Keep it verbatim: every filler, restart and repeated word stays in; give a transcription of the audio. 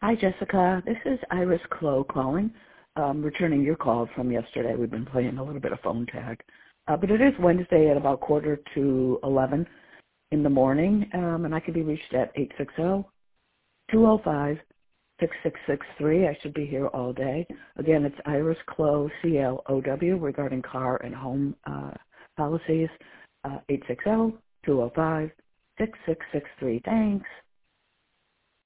Hi, Jessica. This is Iris Clow calling, um, returning your call from yesterday. We've been playing a little bit of phone tag. Uh, but it is Wednesday at about quarter to eleven in the morning, um, and I can be reached at eight six zero, two zero five, six six six three. I should be here all day. Again, it's Iris Clow, C L O W, regarding car and home uh, policies, uh, eight six zero, two zero five, six six six three. Thanks.